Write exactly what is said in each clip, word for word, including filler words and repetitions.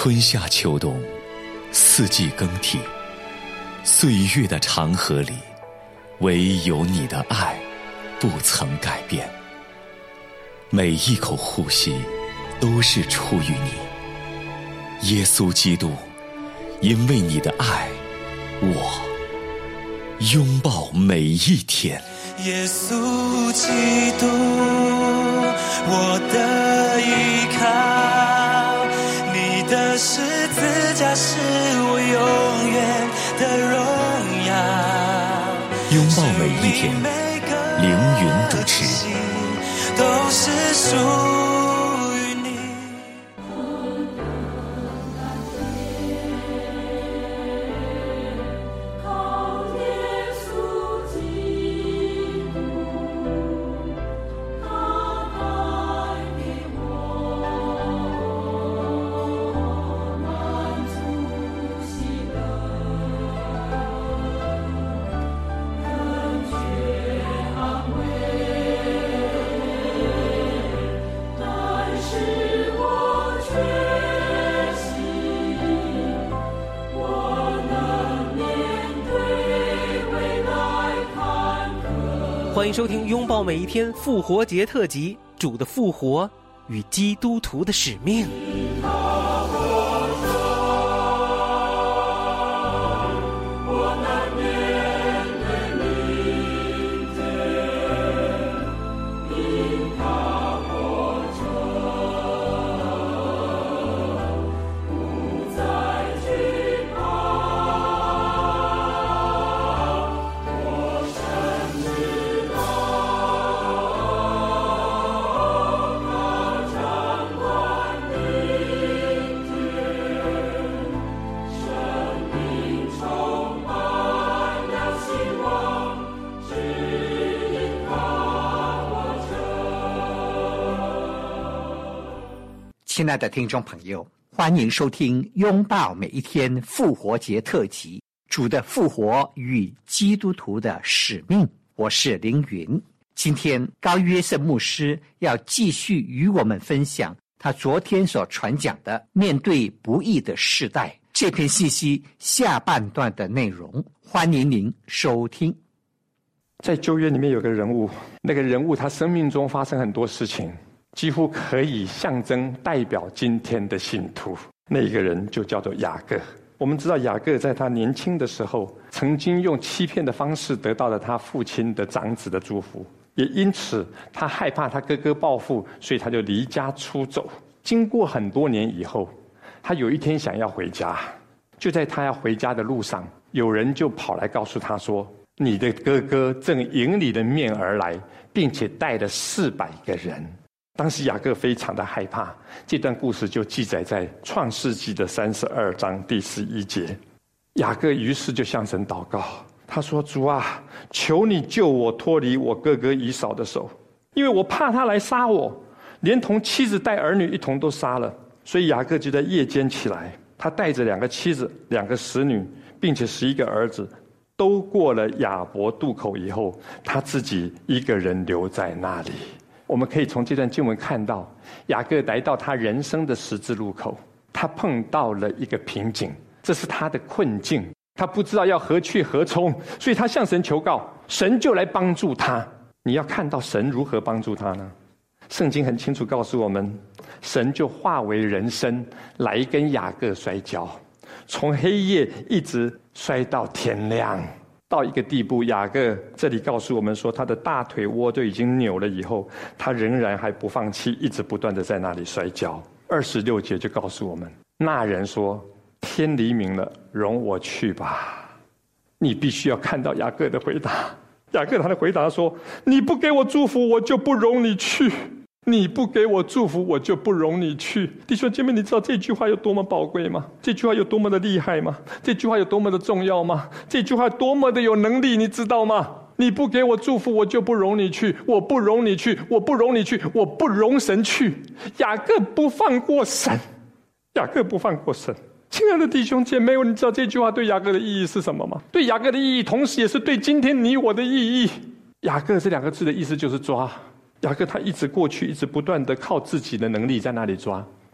春夏秋冬，四季更替，岁月的长河里，唯有你的爱不曾改变。每一口呼吸都是出于你，耶稣基督，因为你的爱，我拥抱每一天。 耶稣基督，我的依靠，你的十字架是我永远的荣耀。 拥抱每一天，凌云主持， 都是属于你。 欢迎收听《拥抱每一天》复活节特辑，主的复活与基督徒的使命。 亲爱的听众朋友，欢迎收听《拥抱每一天》复活节特辑，主的复活与基督徒的使命。我是凌云。今天高约瑟牧师要继续与我们分享他昨天所传讲的面对不义的世代这篇信息下半段的内容，欢迎您收听。 在旧约里面有个人物，那个人物他生命中发生很多事情，几乎可以象征代表今天的信徒。那一个人就叫做雅各。我们知道雅各在他年轻的时候曾经用欺骗的方式得到了他父亲的长子的祝福，也因此他害怕他哥哥报复，所以他就离家出走。经过很多年以后，他有一天想要回家，就在他要回家的路上，有人就跑来告诉他说，你的哥哥正迎你的面而来，并且带了四百个人。当时雅各非常的害怕，这段故事就记载在创世纪的三十二章第十一节。雅各于是就向神祷告，他说，主啊，求你救我脱离我哥哥以扫的手，因为我怕他来杀我，连同妻子带儿女一同都杀了。所以雅各就在夜间起来，他带着两个妻子两个使女并且十一个儿子，都过了雅博渡口以后，他自己一个人留在那里。我们可以从这段经文看到，雅各来到他人生的十字路口，他碰到了一个瓶颈，这是他的困境，他不知道要何去何从，所以他向神求告，神就来帮助他。你要看到神如何帮助他呢？圣经很清楚告诉我们，神就化为人身来跟雅各摔跤，从黑夜一直摔到天亮。到一个地步，雅各这里告诉我们说，他的大腿窝都已经扭了以后，他仍然还不放弃，一直不断的在那里摔跤。二十六节就告诉我们，那人说，天黎明了，容我去吧。你必须要看到雅各的回答。雅各他的回答说，你不给我祝福，我就不容你去。你不给我祝福，我就不容你去。弟兄姐妹，你知道这句话有多么宝贵吗？这句话有多么的厉害吗？这句话有多么的重要吗？这句话多么的有能力，你知道吗？你不给我祝福，我就不容你去，我不容你去，我不容你去，我不容神去。雅各不放过神，雅各不放过神。亲爱的弟兄姐妹，你知道这句话对雅各的意义是什么吗？对雅各的意义，同时也是对今天你我的意义。雅各这两个字的意思就是抓。雅各他一直过去一直不断的靠自己的能力在那里抓，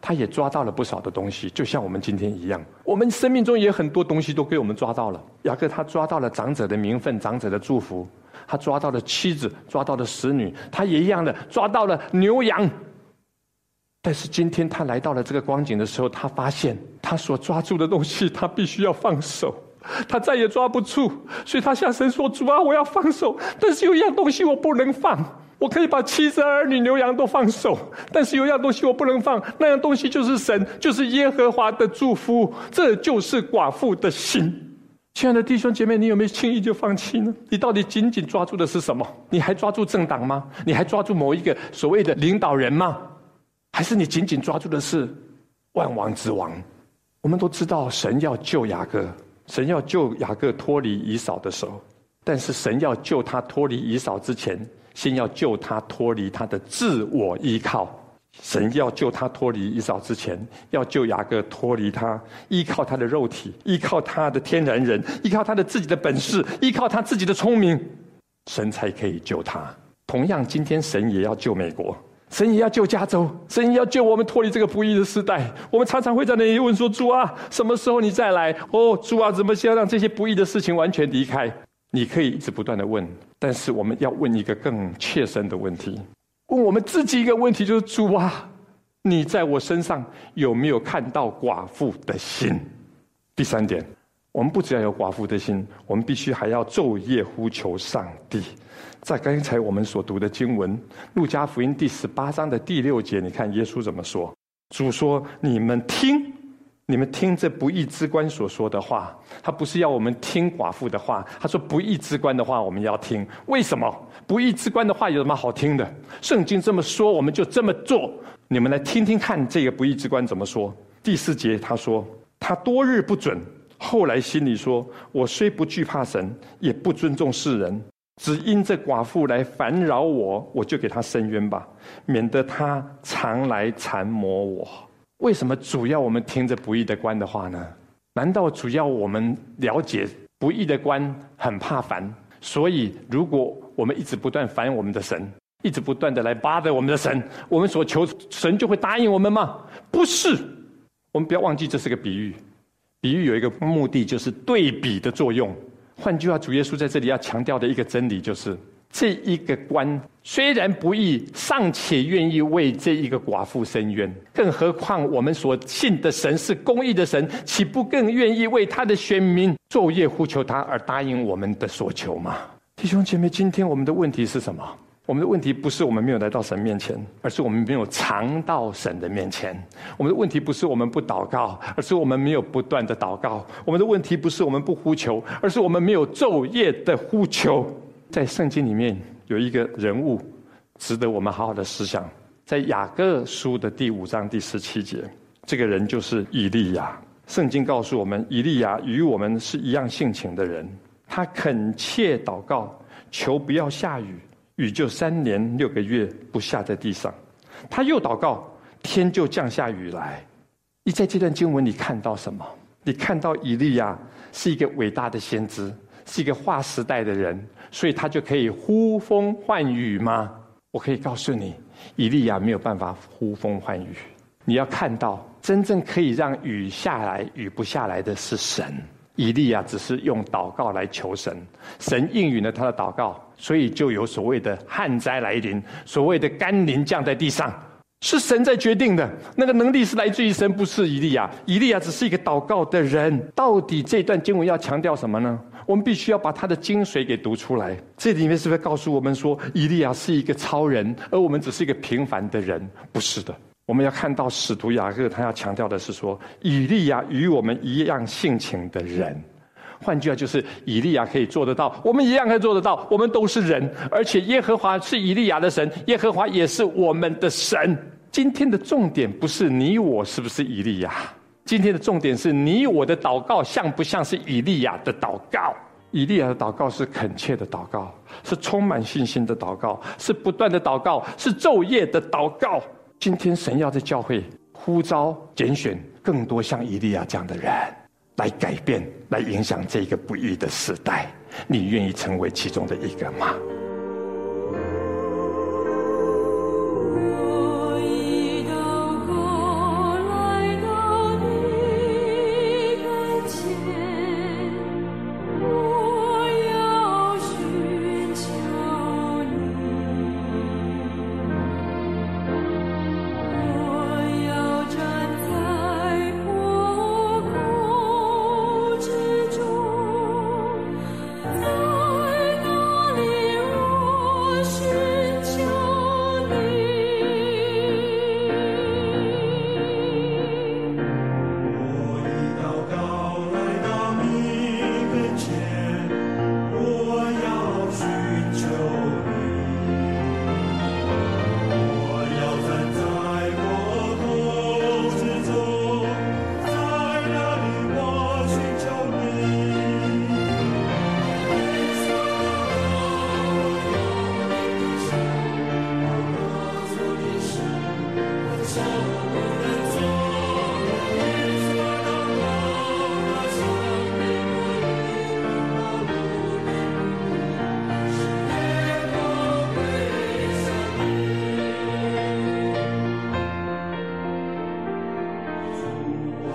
他也抓到了不少的东西，就像我们今天一样，我们生命中也有很多东西都被我们抓到了。雅各他抓到了长者的名分，长者的祝福，他抓到了妻子，抓到了使女，他也一样的抓到了牛羊。但是今天他来到了这个光景的时候，他发现他所抓住的东西他必须要放手，他再也抓不住，所以他向神说，主啊，我要放手，但是有一样东西我不能放，我可以把妻子儿女牛羊都放手，但是有一样东西我不能放，那样东西就是神，就是耶和华的祝福，这就是寡妇的心。亲爱的弟兄姐妹，你有没有轻易就放弃呢？你到底紧紧抓住的是什么？你还抓住政党吗？你还抓住某一个所谓的领导人吗？还是你紧紧抓住的是万王之王？我们都知道神要救雅各，神要救雅各脱离以扫的手，但是神要救他脱离以扫之前，先要救他脱离他的自我依靠。神要救他脱离以扫之前，要救雅各脱离他依靠他的肉体，依靠他的天然人，依靠他的自己的本事，依靠他自己的聪明，神才可以救他。同样，今天神也要救美国，神也要救加州，神也要救我们脱离这个不义的时代。我们常常会在那里问说，主啊，什么时候你再来？哦，主啊，怎么先要让这些不义的事情完全离开？你可以一直不断的问，但是我们要问一个更切身的问题，问我们自己一个问题，就是主啊，你在我身上有没有看到寡妇的心？第三点，我们不只要有寡妇的心，我们必须还要昼夜呼求上帝。在刚才我们所读的经文，路加福音第十八章的第六节，你看耶稣怎么说？主说，你们听，你们听这不义之官所说的话。他不是要我们听寡妇的话，他说不义之官的话我们要听。为什么？不义之官的话有什么好听的？圣经这么说，我们就这么做。你们来听听看这个不义之官怎么说。第四节他说，他多日不准，后来心里说，我虽不惧怕神，也不尊重世人，只因这寡妇来烦扰我，我就给她伸冤吧，免得她常来缠磨我。为什么主要我们听着不义的官的话呢？难道主要我们了解不义的官很怕烦，所以如果我们一直不断烦我们的神，一直不断的来bother我们的神，我们所求神就会答应我们吗？不是。我们不要忘记这是个比喻，比喻有一个目的，就是对比的作用。换句话，主耶稣在这里要强调的一个真理，就是这一个官虽然不义，尚且愿意为这一个寡妇伸冤，更何况我们所信的神是公义的神，岂不更愿意为他的选民昼夜呼求他，而答应我们的所求吗？弟兄姐妹，今天我们的问题是什么？我们的问题不是我们没有来到神面前，而是我们没有常到神的面前。我们的问题不是我们不祷告，而是我们没有不断的祷告。我们的问题不是我们不呼求，而是我们没有昼夜的呼求。在圣经里面有一个人物值得我们好好的思想，在雅各书的第五章第十七节，这个人就是以利亚。圣经告诉我们，以利亚与我们是一样性情的人，他恳切祷告，求不要下雨，雨就三年六个月不下在地上。他又祷告，天就降下雨来。你在这段经文里看到什么？你看到以利亚是一个伟大的先知，是一个划时代的人，所以他就可以呼风唤雨吗？我可以告诉你，以利亚没有办法呼风唤雨。你要看到，真正可以让雨下来雨不下来的是神。以利亚只是用祷告来求神，神应允了他的祷告，所以就有所谓的旱灾来临，所谓的甘霖降在地上，是神在决定的。那个能力是来自于神，不是以利亚。以利亚只是一个祷告的人。到底这段经文要强调什么呢？我们必须要把它的精髓给读出来。这里面是不是告诉我们说，以利亚是一个超人，而我们只是一个平凡的人？不是的。我们要看到使徒雅各，他要强调的是说，以利亚与我们一样性情的人。换句话就是，以利亚可以做得到，我们一样可以做得到。我们都是人，而且耶和华是以利亚的神，耶和华也是我们的神。今天的重点不是你我是不是以利亚，今天的重点是你我的祷告像不像是以利亚的祷告。以利亚的祷告是恳切的祷告，是充满信心的祷告，是不断的祷告，是昼夜的祷告。今天神要在教会呼召拣选更多像以利亚这样的人，来改变，来影响这个不义的时代。你愿意成为其中的一个吗？ 我已祷告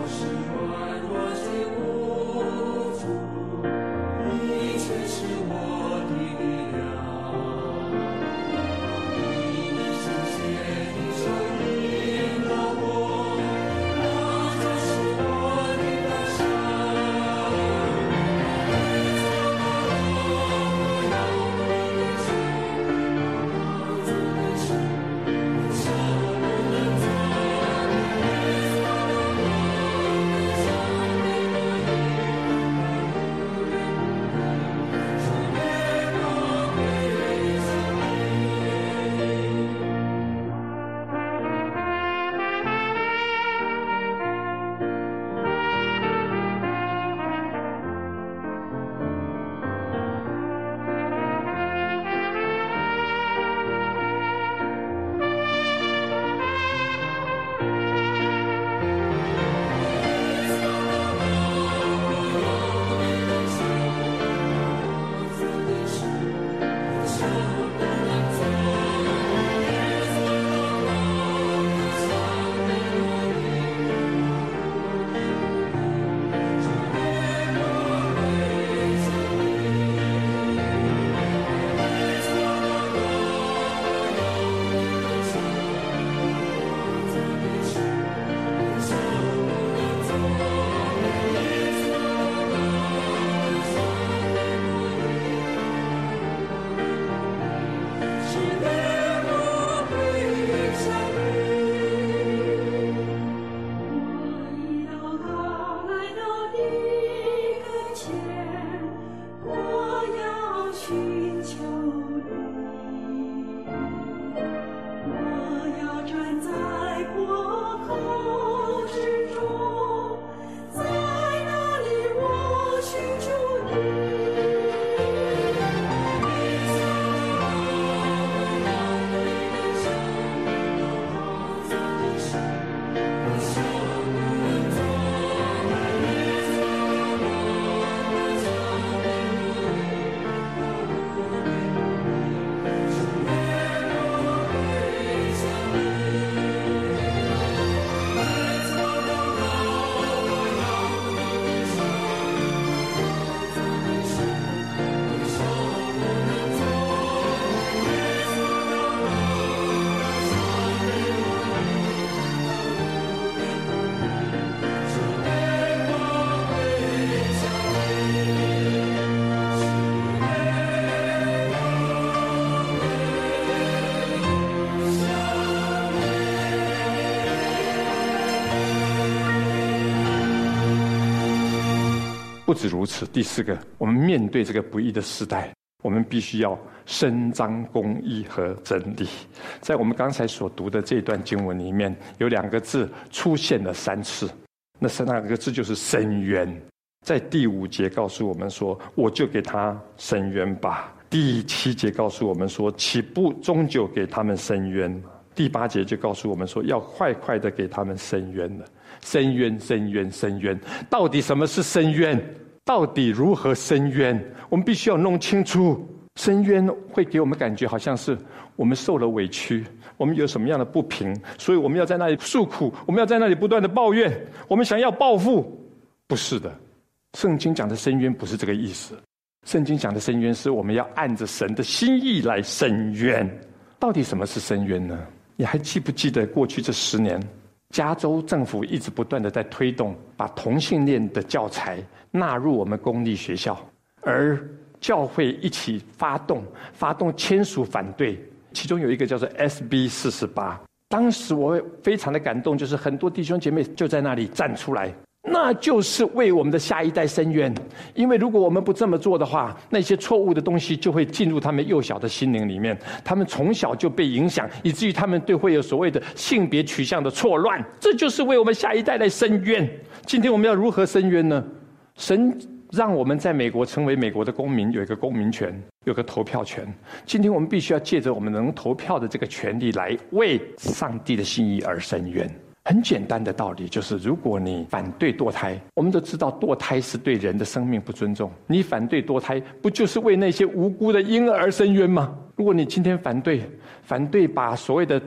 不止如此，第四个，我们面对这个不义的时代，我们必须要伸张公义和真理。在我们刚才所读的这段经文里面，有两个字出现了三次，那是那个字就是伸冤。在第五节告诉我们说，我就给他伸冤吧。第七节告诉我们说，岂不终究给他们伸冤？第八节就告诉我们说，要快快的给他们伸冤了。伸冤，伸冤，伸冤，到底什么是伸冤？到底如何伸冤？我们必须要弄清楚。伸冤会给我们感觉好像是我们受了委屈，我们有什么样的不平，所以我们要在那里诉苦，我们要在那里不断的抱怨，我们想要报复。不是的，圣经讲的伸冤不是这个意思。圣经讲的伸冤是我们要按着神的心意来伸冤。到底什么是伸冤呢？你还记不记得过去这十年，加州政府一直不断的在推动把同性恋的教材纳入我们公立学校，而教会一起发动发动签署反对，其中有一个叫做 S B 四十八。当时我非常的感动，就是很多弟兄姐妹就在那里站出来，那就是为我们的下一代伸冤。因为如果我们不这么做的话，那些错误的东西就会进入他们幼小的心灵里面，他们从小就被影响，以至于他们对会有所谓的性别取向的错乱。这就是为我们下一代来伸冤。今天我们要如何伸冤呢？神让我们在美国成为美国的公民，有一个公民权，有个投票权。今天我们必须要借着我们能投票的这个权利，来为上帝的心意而伸冤。很简单的道理，就是如果你反对堕胎，我们都知道堕胎是对人的生命不尊重，你反对堕胎，不就是为那些无辜的婴儿而伸冤吗？如果你今天反对反对把所谓的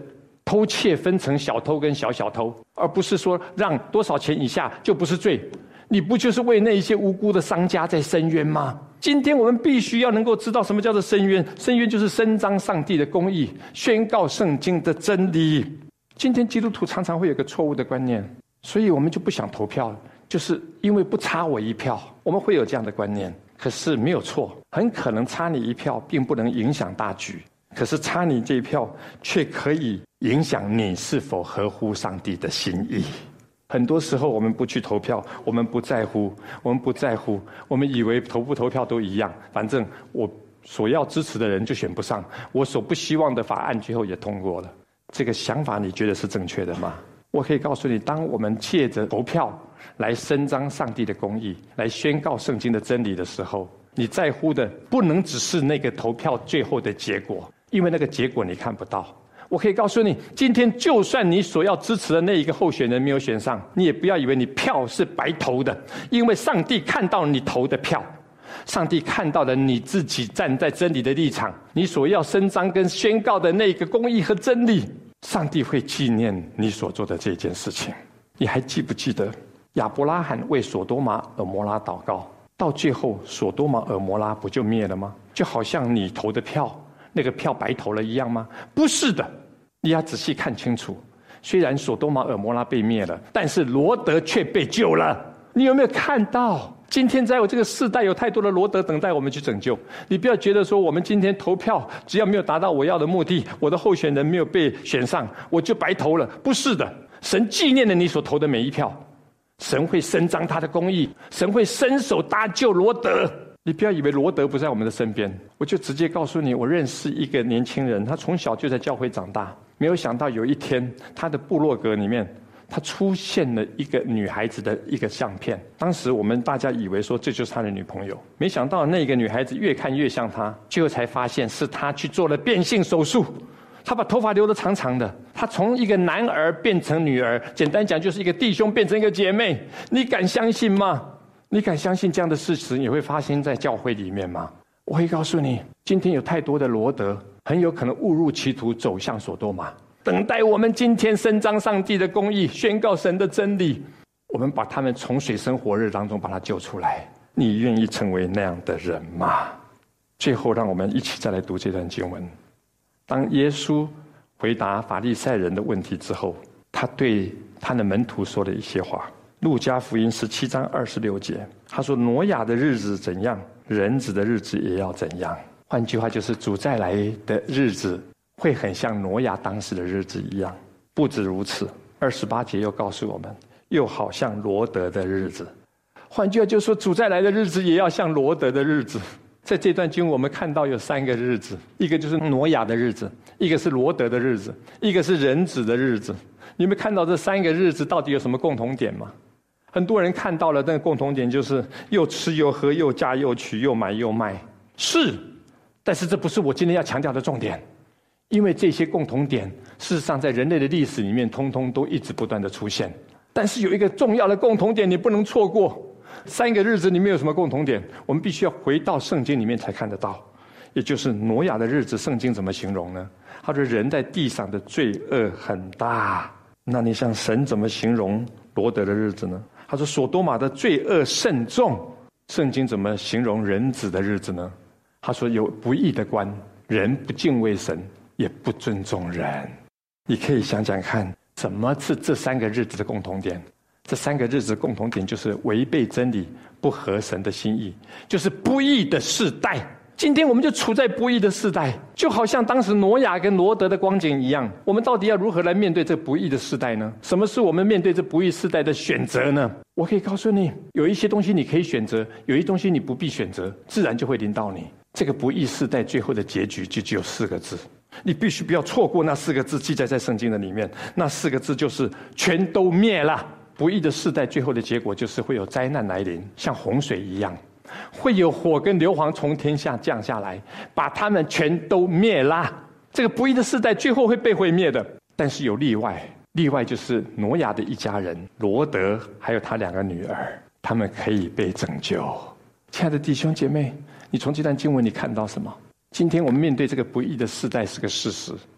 偷窃分成小偷跟小小偷，而不是说让多少钱以下就不是罪。你不就是为那一些无辜的商家在申冤吗？今天我们必须要能够知道什么叫做申冤。申冤就是伸张上帝的公义，宣告圣经的真理。今天基督徒常常会有个错误的观念，所以我们就不想投票，就是因为不差我一票，我们会有这样的观念。可是没有错，很可能差你一票并不能影响大局，可是差你这一票却可以影响你是否合乎上帝的心意。很多时候我们不去投票，我们不在乎，我们不在乎，我们以为投不投票都一样，反正我所要支持的人就选不上，我所不希望的法案最后也通过了。这个想法你觉得是正确的吗？我可以告诉你，当我们借着投票来伸张上帝的公义，来宣告圣经的真理的时候，你在乎的不能只是那个投票最后的结果，因为那个结果你看不到。我可以告诉你，今天就算你所要支持的那一个候选人没有选上，你也不要以为你票是白投的，因为上帝看到你投的票，上帝看到了你自己站在真理的立场，你所要伸张跟宣告的那个公义和真理，上帝会纪念你所做的这件事情。你还记不记得亚伯拉罕为所多玛俄摩拉祷告，到最后所多玛俄摩拉不就灭了吗？就好像你投的票那个票白投了一样吗？不是的，你要仔细看清楚。虽然所多玛俄摩拉被灭了，但是罗德却被救了。你有没有看到？今天在我这个世代有太多的罗德等待我们去拯救。你不要觉得说我们今天投票只要没有达到我要的目的，我的候选人没有被选上，我就白投了。不是的，神纪念了你所投的每一票，神会伸张他的公义，神会伸手搭救罗德。你不要以为罗德不在我们的身边，我就直接告诉你，我认识一个年轻人，他从小就在教会长大，没有想到有一天他的部落格里面他出现了一个女孩子的一个相片。当时我们大家以为说这就是他的女朋友，没想到那个女孩子越看越像他，最后才发现是他去做了变性手术，他把头发留得长长的，他从一个男儿变成女儿，简单讲就是一个弟兄变成一个姐妹。你敢相信吗？你敢相信这样的事情也会发生在教会里面吗？我会告诉你，今天有太多的罗德很有可能误入歧途，走向所多玛，等待我们今天伸张上帝的公义，宣告神的真理，我们把他们从水深火热当中把他救出来。你愿意成为那样的人吗？最后让我们一起再来读这段经文。当耶稣回答法利赛人的问题之后，他对他的门徒说了一些话。路加福音十七章二十六节，他说挪亚的日子怎样，人子的日子也要怎样。换句话就是主再来的日子会很像挪亚当时的日子一样。不止如此，二十八节又告诉我们，又好像罗德的日子。换句话就是说，主再来的日子也要像罗德的日子。在这段经文我们看到有三个日子，一个就是挪亚的日子，一个是罗德的日子，一个是人子的日子。你们看到这三个日子到底有什么共同点吗？很多人看到了那个共同点，就是又吃又喝，又嫁又娶，又买又卖。是，但是这不是我今天要强调的重点，因为这些共同点事实上在人类的历史里面通通都一直不断的出现。但是有一个重要的共同点你不能错过。三个日子里面有什么共同点？我们必须要回到圣经里面才看得到。也就是挪亚的日子，圣经怎么形容呢？他说人在地上的罪恶很大。那你想神怎么形容罗德的日子呢？他说所多玛的罪恶甚重。圣经怎么形容人子的日子呢？他说有不义的官，人不敬畏神，也不尊重人。你可以想想看，什么是这三个日子的共同点？这三个日子的共同点就是违背真理，不合神的心意，就是不义的世代。今天我们就处在不义的世代，就好像当时挪亚跟罗德的光景一样。我们到底要如何来面对这不义的世代呢？什么是我们面对这不义世代的选择呢？我可以告诉你，有一些东西你可以选择，有一些东西你不必选择，自然就会临到你。这个不义世代最后的结局就只有四个字，你必须不要错过那四个字，记载在圣经的里面。那四个字就是全都灭了。不义的世代最后的结果就是会有灾难来临，像洪水一样，会有火跟硫磺从天下降下来，把他们全都灭了。这个不义的世代最后会被毁灭的。但是有例外，例外就是挪亚的一家人，罗德还有他两个女儿，他们可以被拯救。亲爱的弟兄姐妹，你从这段经文你看到什么？今天我们面对这个不义的世代是个事实，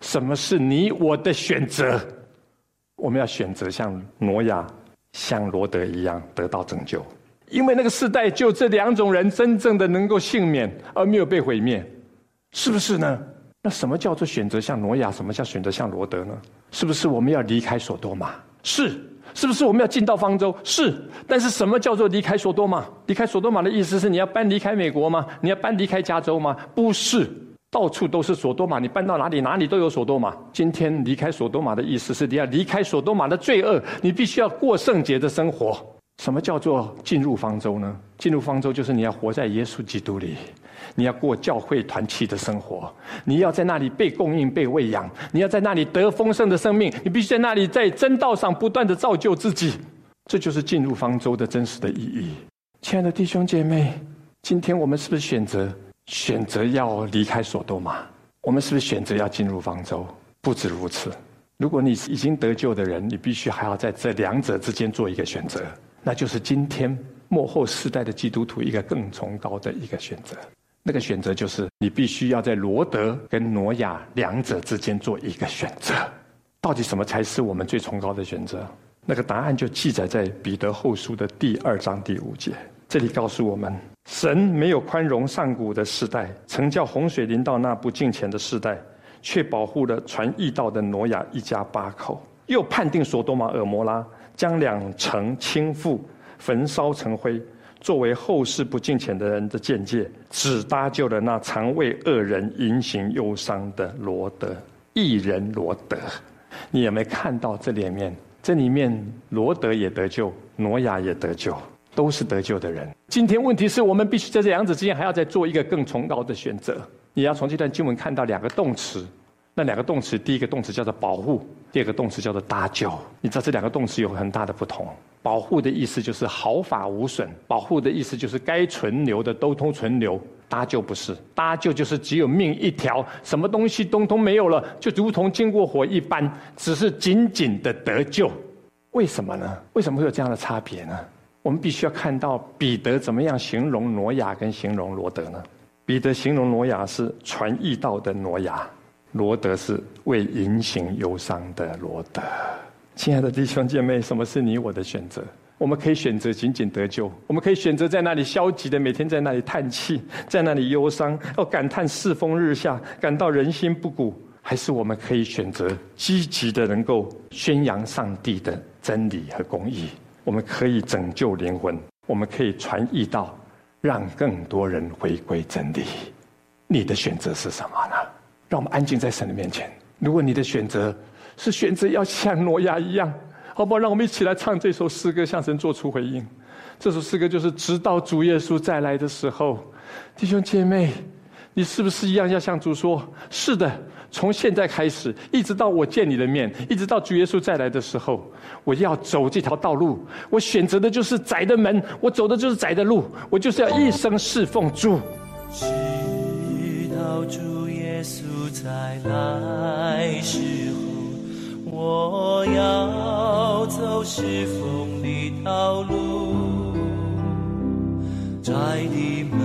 什么是你我的选择？我们要选择像挪亚、像罗德一样得到拯救，因为那个世代就这两种人真正的能够幸免，而没有被毁灭，是不是呢？那什么叫做选择像挪亚？什么叫选择像罗德呢？是不是我们要离开索多玛？是。是不是我们要进到方舟？是。但是什么叫做离开索多玛？离开索多玛的意思是你要搬离开美国吗？你要搬离开加州吗？不是，到处都是索多玛，你搬到哪里哪里都有索多玛。今天离开索多玛的意思是你要离开索多玛的罪恶，你必须要过圣洁的生活。什么叫做进入方舟呢？进入方舟就是你要活在耶稣基督里，你要过教会团契的生活，你要在那里被供应、被喂养，你要在那里得丰盛的生命，你必须在那里在真道上不断的造就自己。这就是进入方舟的真实的意义。亲爱的弟兄姐妹，今天我们是不是选择选择要离开索多玛？我们是不是选择要进入方舟？不止如此，如果你已经得救的人，你必须还要在这两者之间做一个选择，那就是今天末后世代的基督徒一个更崇高的一个选择。那个选择就是你必须要在罗德跟挪亚两者之间做一个选择。到底什么才是我们最崇高的选择？那个答案就记载在彼得后书的第二章第五节。这里告诉我们，神没有宽容上古的世代，曾叫洪水临到那不敬虔的世代，却保护了传义道的挪亚一家八口，又判定所多玛蛾摩拉，将两城倾覆，焚烧成灰，作为后世不敬虔的人的鉴戒，只搭救了那常为恶人淫行忧伤的罗德，义人罗德。你有没有看到这里面？这里面罗德也得救，挪亚也得救，都是得救的人。今天问题是我们必须在这两者之间还要再做一个更崇高的选择。你要从这段经文看到两个动词，那两个动词，第一个动词叫做保护，第二个动词叫做搭救。你知道这两个动词有很大的不同。保护的意思就是毫发无损，保护的意思就是该存留的都通存留。搭救不是，搭救就是只有命一条，什么东西通通没有了，就如同经过火一般，只是紧紧的得救。为什么呢？为什么会有这样的差别呢？我们必须要看到彼得怎么样形容挪亚跟形容罗德呢？彼得形容挪亚是传义道的挪亚，罗德是为淫行忧伤的罗德。亲爱的弟兄姐妹，什么是你我的选择？我们可以选择仅仅得救，我们可以选择在那里消极的每天在那里叹气，在那里忧伤，要感叹世风日下，感到人心不古，还是我们可以选择积极的能够宣扬上帝的真理和公义，我们可以拯救灵魂，我们可以传义道，让更多人回归真理。你的选择是什么呢？让我们安静在神的面前。如果你的选择是选择要像挪亚一样，好不好？让我们一起来唱这首诗歌，向神做出回应。这首诗歌就是直到主耶稣再来的时候。弟兄姐妹，你是不是一样要向主说，是的，从现在开始一直到我见你的面，一直到主耶稣再来的时候，我要走这条道路，我选择的就是窄的门，我走的就是窄的路，我就是要一生侍奉主。 直到主耶稣再来时候，我要走侍奉的道路，窄的门，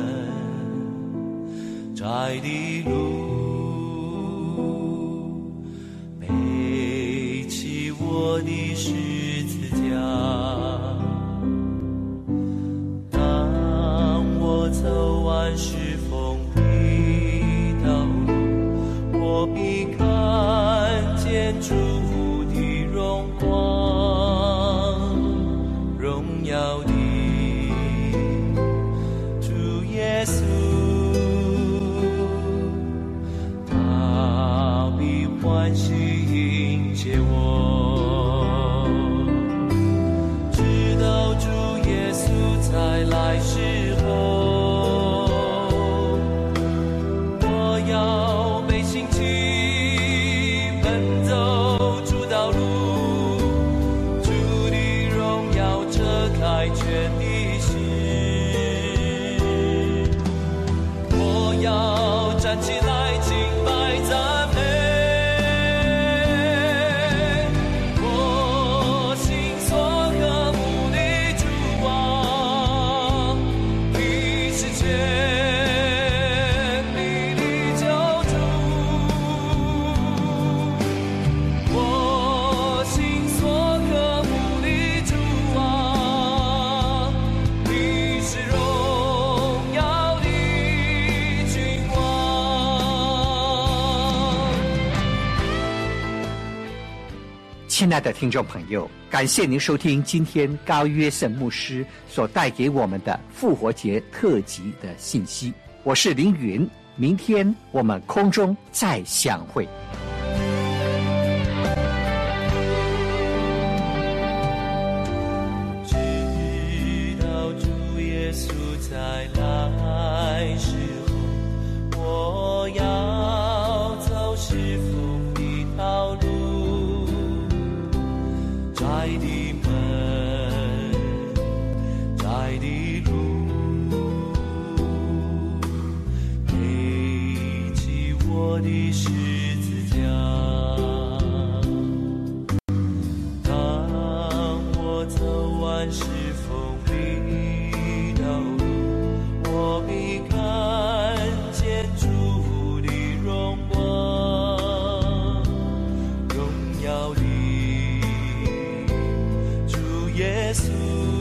窄的路，背起我的十字架。当我走完侍奉的道路，我必看见主的荣光，荣耀的主耶稣，他必欢喜迎接我，直到主耶稣再来时候，我要被兴起全的心，我要站起来敬拜赞美，我心所渴慕的主啊，你是全力的救主， 亲爱的听众朋友，感谢您收听今天高约瑟牧师所带给我们的复活节特辑的信息。我是凌云，明天我们空中再相会。 直到主耶稣再来时候，我要走是风的道路，窄的门，窄的路，背起我的十字架。当我走完是风的道路，我必看见主的荣光，荣耀的主耶稣。